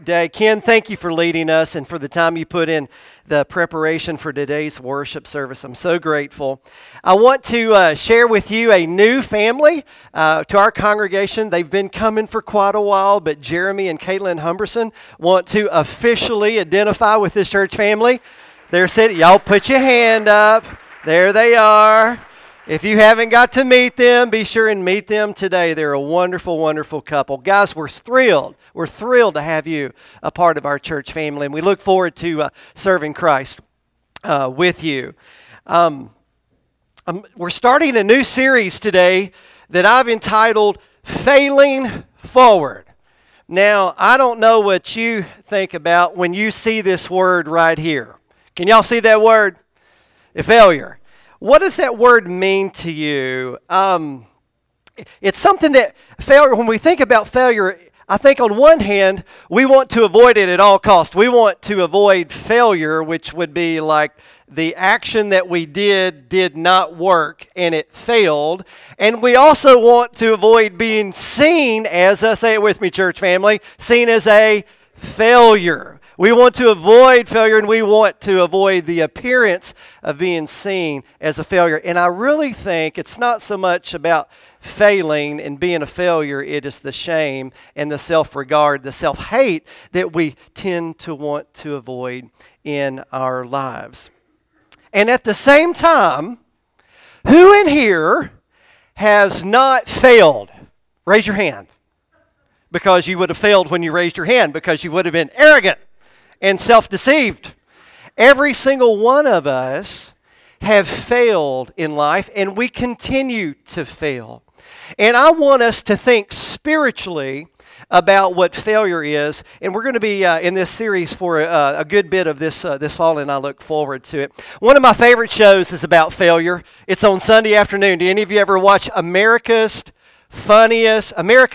Day. Ken, thank you for leading us and for the time you put in the preparation for today's worship service. I'm so grateful. I want to share with you a new family to our congregation. They've been coming for quite a while, but Jeremy and Caitlin Humberson want to officially identify with this church family. They're sitting. Y'all put your hand up. There they are. If you haven't got to meet them, be sure and meet them today. They're a wonderful, wonderful couple. Guys, we're thrilled. We're thrilled to have you a part of our church family, and we look forward to serving Christ with you. We're starting a new series today that I've entitled Failing Forward. Now, I don't know what you think about when you see this word right here. Can y'all see that word? Failure. What does that word mean to you? It's something that failure, when we think about failure, I think on one hand, we want to avoid it at all costs. We want to avoid failure, which would be like the action that we did not work and it failed. And we also want to avoid being seen as, say it with me, church family, seen as a failure. We want to avoid failure, and we want to avoid the appearance of being seen as a failure. And I really think it's not so much about failing and being a failure. It is the shame and the self-regard, the self-hate that we tend to want to avoid in our lives. And at the same time, who in here has not failed? Raise your hand. Because you would have failed when you raised your hand, because you would have been arrogant and self-deceived. Every single one of us have failed in life, and we continue to fail. And I want us to think spiritually about what failure is, and we're going to be in this series for a good bit of this fall, and I look forward to it. One of my favorite shows is about failure. It's on Sunday afternoon. Do any of you ever watch America's Funniest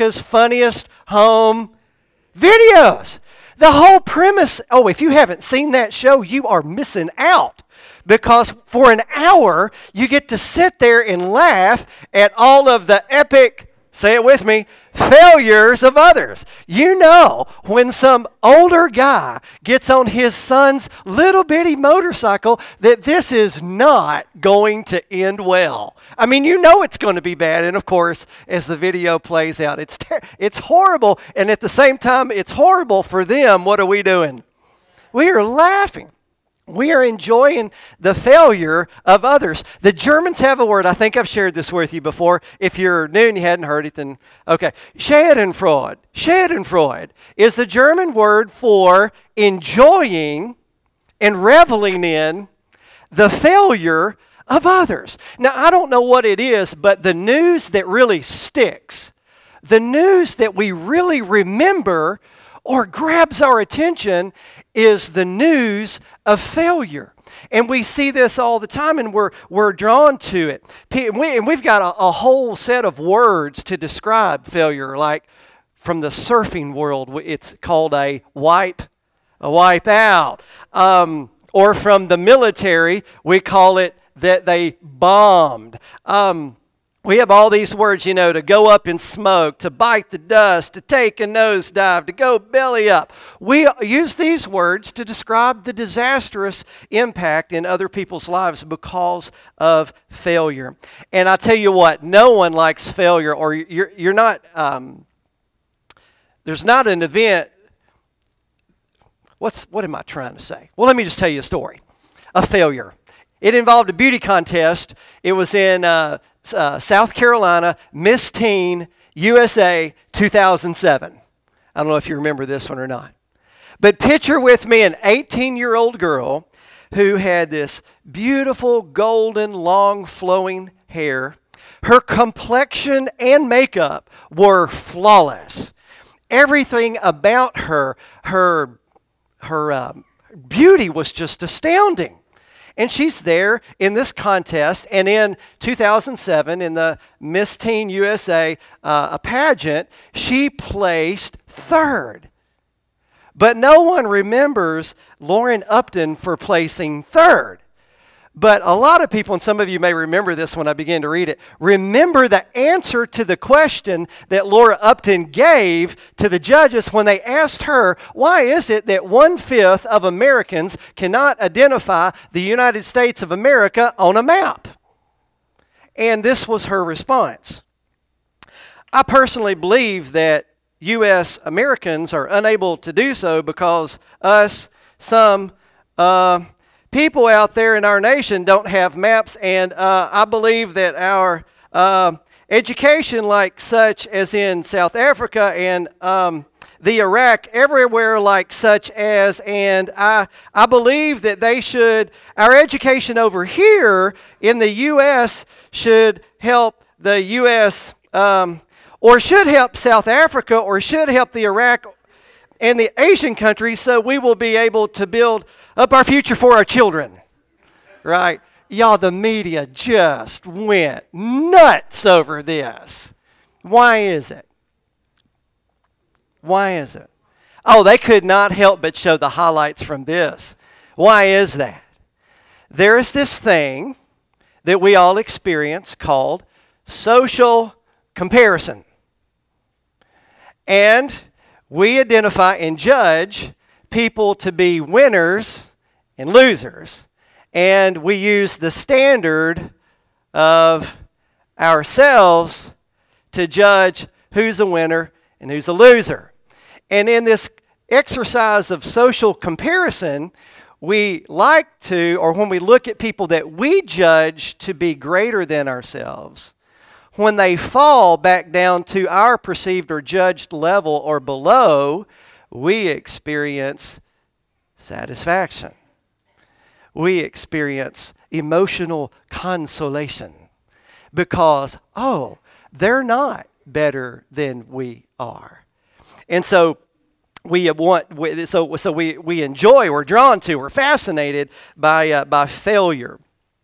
Home Videos? The whole premise, if you haven't seen that show, you are missing out. Because for an hour, you get to sit there and laugh at all of the epic, say it with me, failures of others. You know, when some older guy gets on his son's little bitty motorcycle, that this is not going to end well. I mean, you know it's going to be bad. And of course, as the video plays out, it's horrible. And at the same time, it's horrible for them. What are we doing? We are laughing. We are enjoying the failure of others. The Germans have a word, I think I've shared this with you before. If you're new and you hadn't heard it, then okay. Schadenfreude. Schadenfreude is the German word for enjoying and reveling in the failure of others. Now, I don't know what it is, but the news that really sticks, the news that we really remember or grabs our attention is the news of failure. And we see this all the time, and we're drawn to it. And we've got a whole set of words to describe failure. Like from the surfing world, it's called a wipe out. Or from the military, we call it that they bombed. We have all these words, to go up in smoke, to bite the dust, to take a nosedive, to go belly up. We use these words to describe the disastrous impact in other people's lives because of failure. And I tell you what, no one likes failure, or you're not, there's not an event. What am I trying to say? Well, let me just tell you a story of failure. It involved a beauty contest. It was in South Carolina, Miss Teen USA 2007. I don't know if you remember this one or not. But picture with me an 18-year-old girl who had this beautiful, golden, long, flowing hair. Her complexion and makeup were flawless. Everything about her beauty was just astounding. And she's there in this contest, and in 2007, in the Miss Teen USA a pageant, she placed third. But no one remembers Lauren Upton for placing third. But a lot of people, and some of you may remember this when I begin to read it, remember the answer to the question that Laura Upton gave to the judges when they asked her, why is it that 1/5 of Americans cannot identify the United States of America on a map? And this was her response. I personally believe that U.S. Americans are unable to do so because some people out there in our nation don't have maps, and I believe that our education, like such as in South Africa and the Iraq, everywhere like such as, and I believe that our education over here in the U.S. should help the U.S., or should help South Africa, or should help the Iraq and the Asian countries, so we will be able to build up our future for our children, right? Y'all, the media just went nuts over this. Why is it? Why is it? Oh, they could not help but show the highlights from this. Why is that? There is this thing that we all experience called social comparison. And we identify and judge people to be winners and losers. And we use the standard of ourselves to judge who's a winner and who's a loser. And in this exercise of social comparison, we like to, or when we look at people that we judge to be greater than ourselves, when they fall back down to our perceived or judged level or below, we experience satisfaction. We experience emotional consolation because, oh, they're not better than we are. And so we enjoy, we're drawn to, we're fascinated by failure.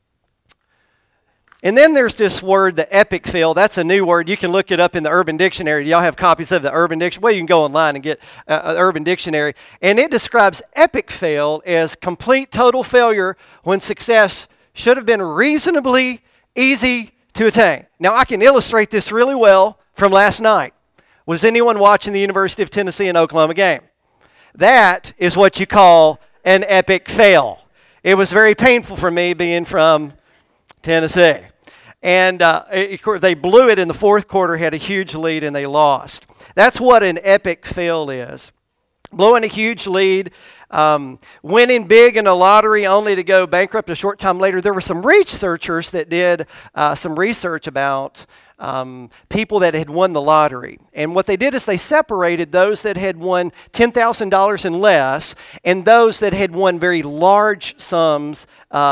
And then there's this word, the epic fail. That's a new word. You can look it up in the Urban Dictionary. Do y'all have copies of the Urban Dictionary? Well, you can go online and get the Urban Dictionary. And it describes epic fail as complete total failure when success should have been reasonably easy to attain. Now, I can illustrate this really well from last night. Was anyone watching the University of Tennessee and Oklahoma game? That is what you call an epic fail. It was very painful for me being from Tennessee. And they blew it in the fourth quarter, had a huge lead, and they lost. That's what an epic fail is. Blowing a huge lead, winning big in a lottery only to go bankrupt a short time later. There were some researchers that did some research about people that had won the lottery. And what they did is they separated those that had won $10,000 and less and those that had won very large sums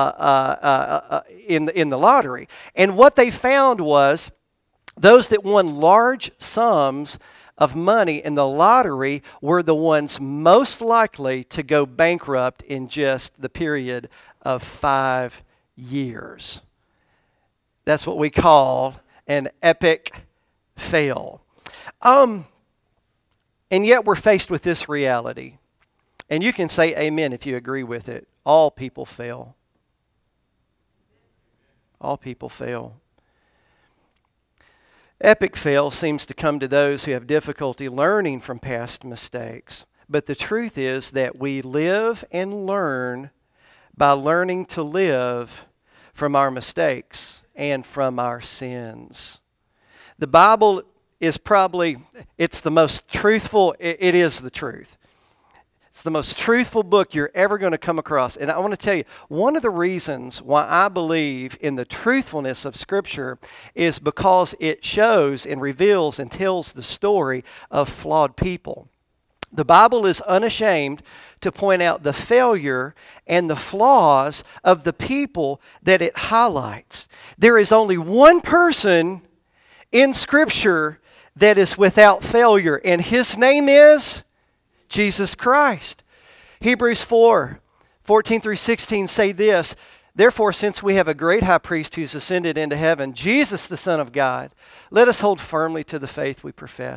in the lottery. And what they found was those that won large sums of money in the lottery were the ones most likely to go bankrupt in just the period of 5 years. That's what we call an epic fail. And yet we're faced with this reality. And you can say amen if you agree with it. All people fail. All people fail. Epic fail seems to come to those who have difficulty learning from past mistakes. But the truth is that we live and learn by learning to live from our mistakes and from our sins. The Bible is it's the most truthful, it is the truth. It's the most truthful book you're ever going to come across. And I want to tell you, one of the reasons why I believe in the truthfulness of Scripture is because it shows and reveals and tells the story of flawed people. The Bible is unashamed to point out the failure and the flaws of the people that it highlights. There is only one person in Scripture that is without failure, and his name is Jesus Christ. Hebrews 4:14 through 16 say this, "Therefore, since we have a great high priest who's ascended into heaven, Jesus the Son of God, let us hold firmly to the faith we profess.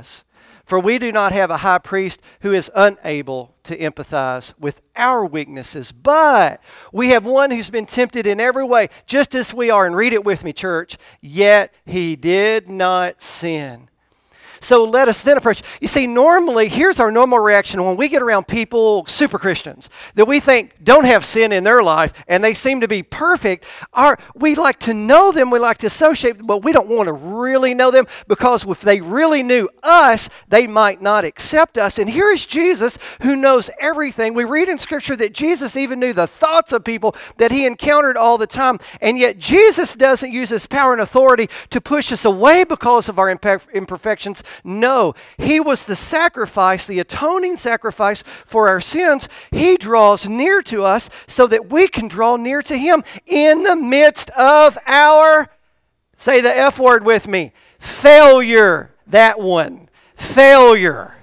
For we do not have a high priest who is unable to empathize with our weaknesses, but we have one who's been tempted in every way, just as we are. And read it with me, church. Yet he did not sin. So let us then approach. You see, normally, here's our normal reaction when we get around people, super Christians, that we think don't have sin in their life and they seem to be perfect. We like to know them, we like to associate them, but we don't want to really know them because if they really knew us, they might not accept us. And here is Jesus who knows everything. We read in Scripture that Jesus even knew the thoughts of people that he encountered all the time. And yet Jesus doesn't use his power and authority to push us away because of our imperfections. No, he was the sacrifice, the atoning sacrifice for our sins. He draws near to us so that we can draw near to him in the midst of our, say the F word with me, failure. That one, failure.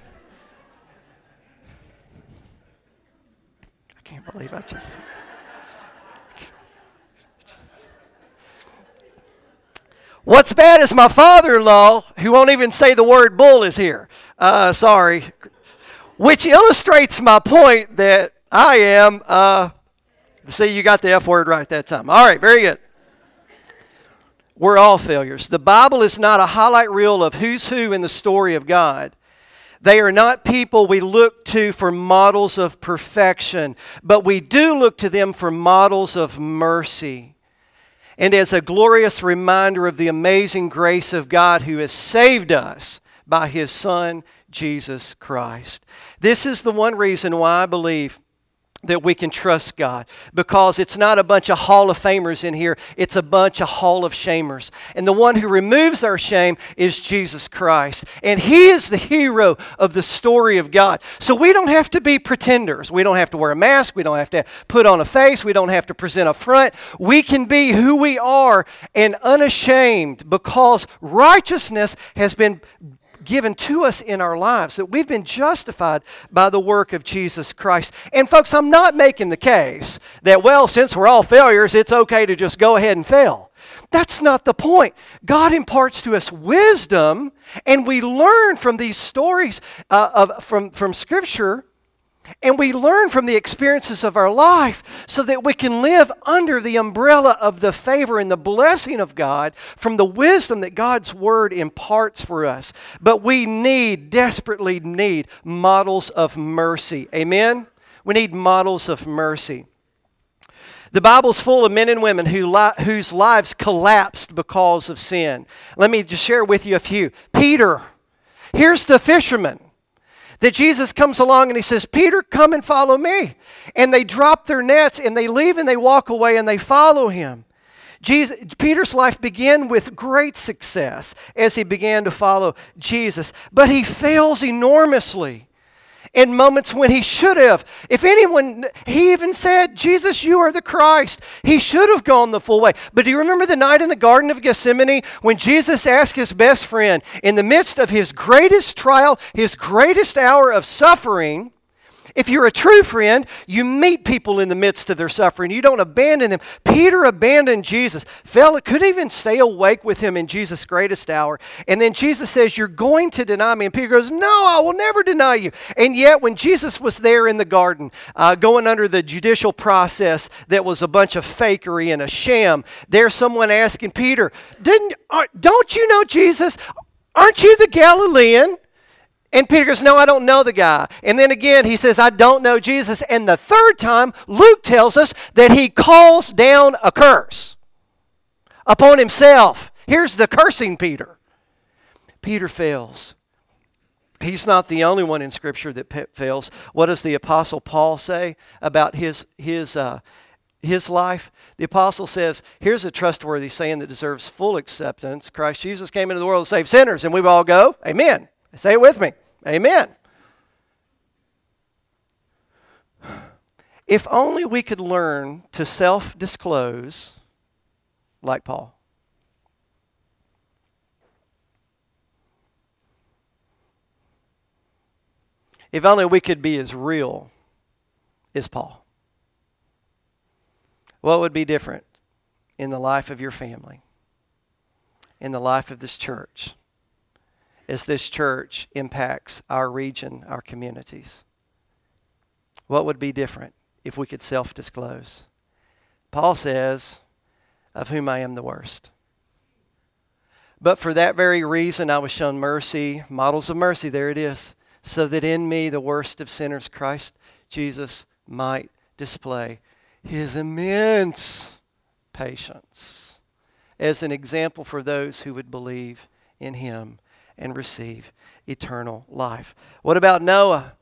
I can't believe I just... What's bad is my father-in-law, who won't even say the word bull, is here. Sorry. Which illustrates my point that I am, see, you got the F word right that time. All right, very good. We're all failures. The Bible is not a highlight reel of who's who in the story of God. They are not people we look to for models of perfection, but we do look to them for models of mercy. And as a glorious reminder of the amazing grace of God who has saved us by his Son, Jesus Christ. This is the one reason why I believe that we can trust God, because it's not a bunch of Hall of Famers in here, it's a bunch of Hall of Shamers. And the one who removes our shame is Jesus Christ. And he is the hero of the story of God. So we don't have to be pretenders. We don't have to wear a mask. We don't have to put on a face. We don't have to present a front. We can be who we are and unashamed because righteousness has been given to us in our lives, that we've been justified by the work of Jesus Christ. And folks, I'm not making the case that, well, since we're all failures, it's okay to just go ahead and fail. That's not the point. God imparts to us wisdom, and we learn from these stories from Scripture, and we learn from the experiences of our life so that we can live under the umbrella of the favor and the blessing of God from the wisdom that God's Word imparts for us. But we desperately need models of mercy. Amen? We need models of mercy. The Bible's full of men and women whose lives collapsed because of sin. Let me just share with you a few. Peter, here's the fisherman that Jesus comes along and he says, Peter, come and follow me. And they drop their nets and they leave and they walk away and they follow him. Peter's life began with great success as he began to follow Jesus. But he fails enormously in moments when he should have. If anyone, he even said, Jesus, you are the Christ. He should have gone the full way. But do you remember the night in the Garden of Gethsemane when Jesus asked his best friend, in the midst of his greatest trial, his greatest hour of suffering, if you're a true friend, you meet people in the midst of their suffering. You don't abandon them. Peter abandoned Jesus. Couldn't even stay awake with him in Jesus' greatest hour. And then Jesus says, you're going to deny me. And Peter goes, no, I will never deny you. And yet when Jesus was there in the garden, going under the judicial process that was a bunch of fakery and a sham, there's someone asking Peter, don't you know Jesus? Aren't you the Galilean? And Peter goes, no, I don't know the guy. And then again, he says, I don't know Jesus. And the third time, Luke tells us that he calls down a curse upon himself. Here's the cursing Peter. Peter fails. He's not the only one in Scripture that fails. What does the Apostle Paul say about his life? The Apostle says, here's a trustworthy saying that deserves full acceptance. Christ Jesus came into the world to save sinners. And we all go, amen. Say it with me. Amen. If only we could learn to self-disclose like Paul. If only we could be as real as Paul. What would be different in the life of your family, in the life of this church, as this church impacts our region, our communities? What would be different if we could self-disclose? Paul says, of whom I am the worst. But for that very reason I was shown mercy, models of mercy, there it is, so that in me, the worst of sinners, Christ Jesus might display his immense patience as an example for those who would believe in him and receive eternal life. What about Noah?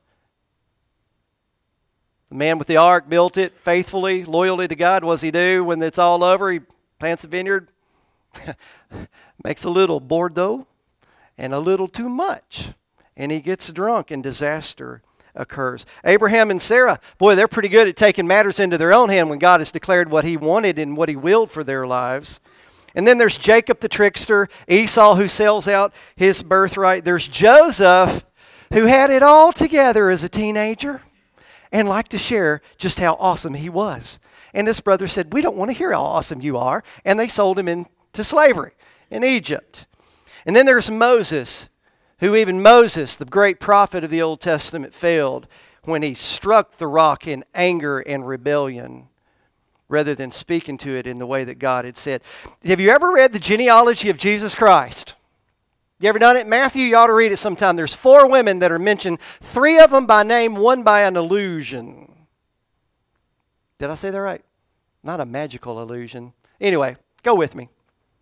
The man with the ark built it faithfully, loyally to God. What does he do when it's all over? He plants a vineyard, makes a little Bordeaux and a little too much, and he gets drunk and disaster occurs. Abraham and Sarah, boy, they're pretty good at taking matters into their own hand when God has declared what he wanted and what he willed for their lives. And then there's Jacob the trickster, Esau who sells out his birthright. There's Joseph who had it all together as a teenager and liked to share just how awesome he was. And his brother said, we don't want to hear how awesome you are. And they sold him into slavery in Egypt. And then there's Moses, who even Moses, the great prophet of the Old Testament, failed when he struck the rock in anger and rebellion rather than speaking to it in the way that God had said. Have you ever read the genealogy of Jesus Christ? You ever done it? Matthew, you ought to read it sometime. There's 4 women that are mentioned, 3 of them by name, 1 by an illusion. Did I say that right? Not a magical illusion. Anyway, go with me.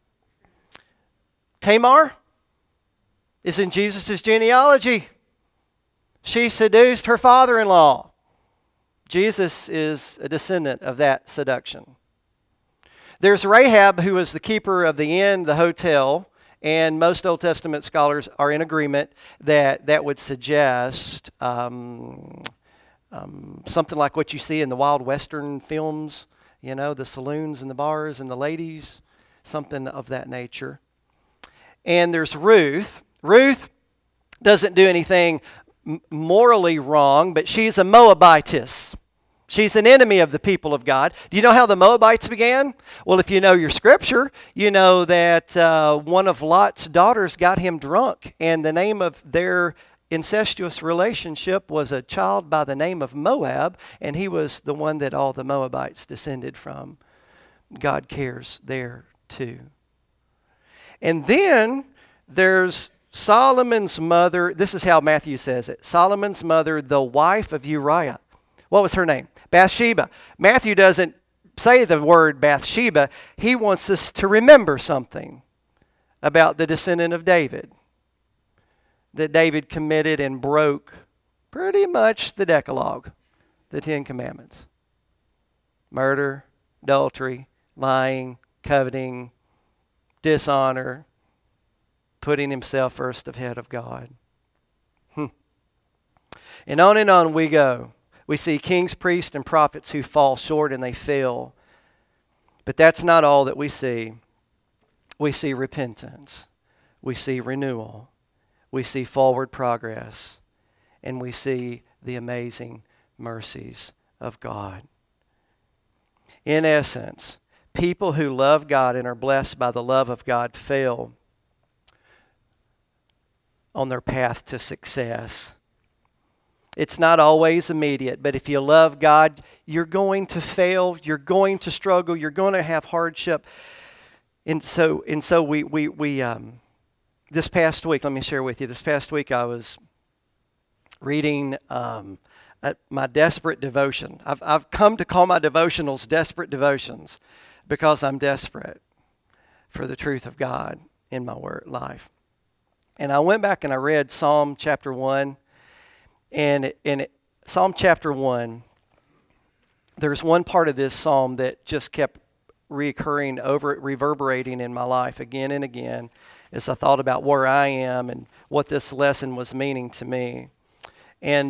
Tamar is in Jesus' genealogy. She seduced her father-in-law. Jesus is a descendant of that seduction. There's Rahab, who was the keeper of the inn, the hotel, and most Old Testament scholars are in agreement that that would suggest something like what you see in the Wild Western films, you know, the saloons and the bars and the ladies, something of that nature. And there's Ruth. Ruth doesn't do anything morally wrong, but she's a Moabitess. She's an enemy of the people of God. Do you know how the Moabites began? Well, if you know your scripture, you know that one of Lot's daughters got him drunk, and the name of their incestuous relationship was a child by the name of Moab, and he was the one that all the Moabites descended from. God cares there too. And then there's Solomon's mother. This is how Matthew says it. Solomon's mother, the wife of Uriah. What was her name? Bathsheba. Matthew doesn't say the word Bathsheba. He wants us to remember something about the descendant of David, that David committed and broke pretty much the Decalogue, the 10 Commandments. Murder, adultery, lying, coveting, dishonor, putting himself first ahead of God. And on we go. We see kings, priests, and prophets who fall short and they fail. But that's not all that we see. We see repentance. We see renewal. We see forward progress. And we see the amazing mercies of God. In essence, people who love God and are blessed by the love of God fail on their path to success. It's not always immediate, but if you love God, you're going to fail, you're going to struggle, you're going to have hardship. And so we this past week, let me share with you, this past week I was reading my desperate devotion. I've come to call my devotionals desperate devotions because I'm desperate for the truth of God in my life. And I went back and I read Psalm chapter 1. And in Psalm chapter 1, there's one part of this psalm that just kept reverberating in my life again and again as I thought about where I am and what this lesson was meaning to me. And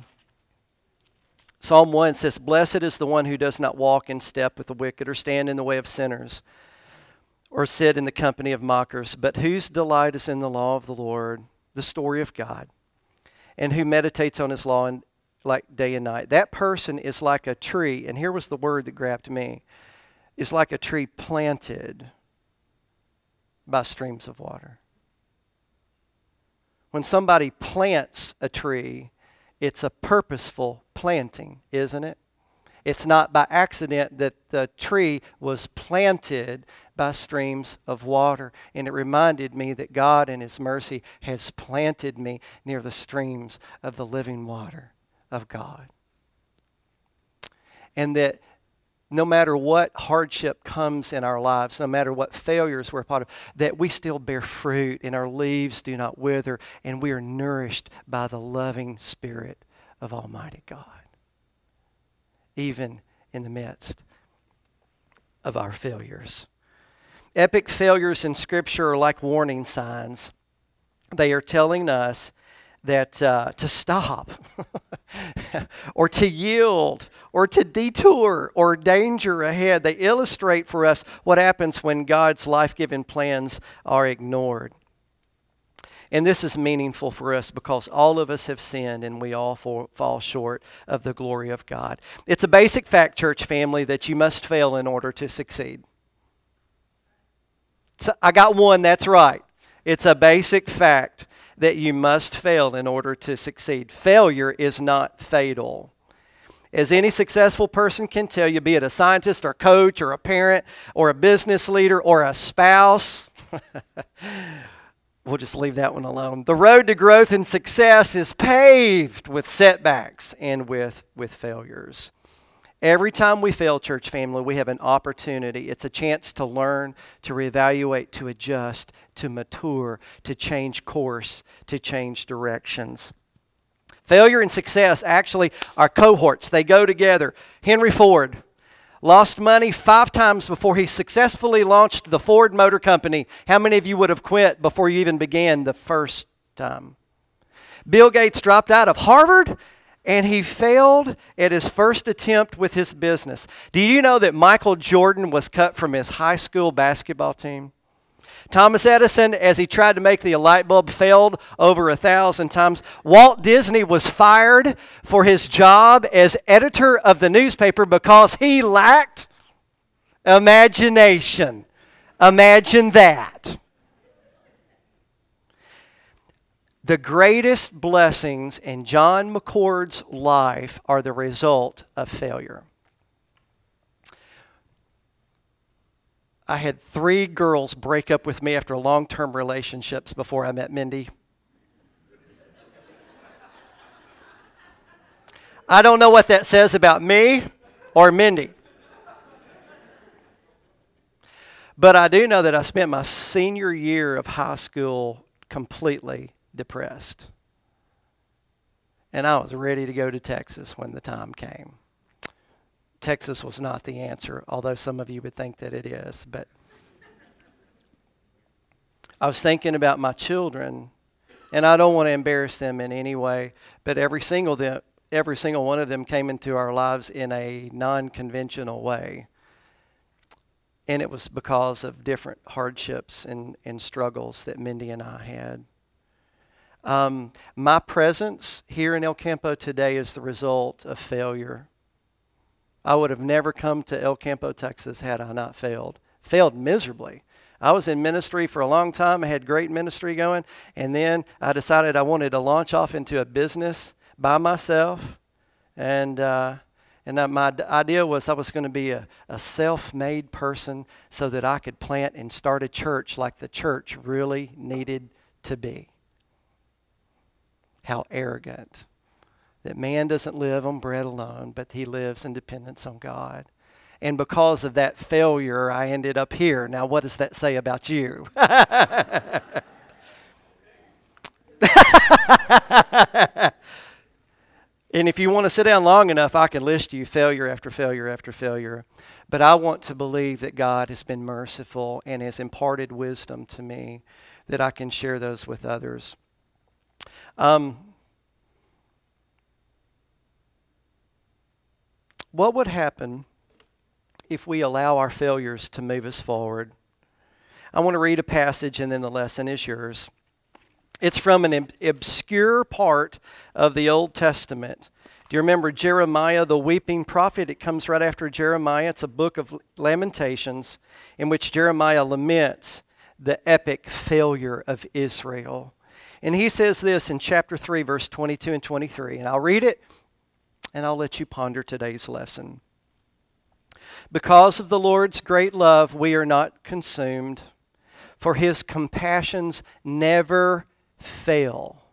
Psalm 1 says, "Blessed is the one who does not walk in step with the wicked or stand in the way of sinners or sit in the company of mockers, but whose delight is in the law of the Lord," the story of God, "and who meditates on his law like day and night." That person is like a tree, and here was the word that grabbed me, is like a tree planted by streams of water. When somebody plants a tree, it's a purposeful planting, isn't it? It's not by accident that the tree was planted by streams of water. And it reminded me that God in His mercy has planted me near the streams of the living water of God. And that no matter what hardship comes in our lives, no matter what failures we're part of, that we still bear fruit and our leaves do not wither, and we are nourished by the loving Spirit of Almighty God, even in the midst of our failures. Epic failures in Scripture are like warning signs. They are telling us that to stop or to yield or to detour or danger ahead. They illustrate for us what happens when God's life-giving plans are ignored. And this is meaningful for us because all of us have sinned and we all fall short of the glory of God. It's a basic fact, church family, that you must fail in order to succeed. So I got one, that's right. It's a basic fact that you must fail in order to succeed. Failure is not fatal. As any successful person can tell you, be it a scientist or a coach or a parent or a business leader or a spouse, we'll just leave that one alone. The road to growth and success is paved with setbacks and with failures. Every time we fail, church family, we have an opportunity. It's a chance to learn, to reevaluate, to adjust, to mature, to change course, to change directions. Failure and success actually are cohorts. They go together. Henry Ford lost money 5 times before he successfully launched the Ford Motor Company. How many of you would have quit before you even began the first time? Bill Gates dropped out of Harvard and he failed at his first attempt with his business. Do you know that Michael Jordan was cut from his high school basketball team? Thomas Edison, as he tried to make the light bulb, failed over 1,000 times. Walt Disney was fired for his job as editor of the newspaper because he lacked imagination. Imagine that. The greatest blessings in John McCord's life are the result of failure. I had 3 girls break up with me after long-term relationships before I met Mindy. I don't know what that says about me or Mindy. But I do know that I spent my senior year of high school completely depressed. And I was ready to go to Texas when the time came. Texas was not the answer, although some of you would think that it is. But I was thinking about my children, and I don't want to embarrass them in any way, but every single one of them came into our lives in a non-conventional way. And it was because of different hardships and struggles that Mindy and I had. My presence here in El Campo today is the result of failure. I would have never come to El Campo, Texas had I not failed. Failed miserably. I was in ministry for a long time. I had great ministry going. And then I decided I wanted to launch off into a business by myself. And my idea was I was going to be a self-made person so that I could plant and start a church like the church really needed to be. How arrogant. That man doesn't live on bread alone, but he lives in dependence on God. And because of that failure, I ended up here. Now, what does that say about you? And if you want to sit down long enough, I can list you failure after failure after failure. But I want to believe that God has been merciful and has imparted wisdom to me, that I can share those with others. What would happen if we allow our failures to move us forward? I want to read a passage and then the lesson is yours. It's from an obscure part of the Old Testament. Do you remember Jeremiah, the weeping prophet? It comes right after Jeremiah. It's a book of Lamentations in which Jeremiah laments the epic failure of Israel. And he says this in chapter 3, verse 22 and 23. And I'll read it, and I'll let you ponder today's lesson. Because of the Lord's great love, we are not consumed, for his compassions never fail.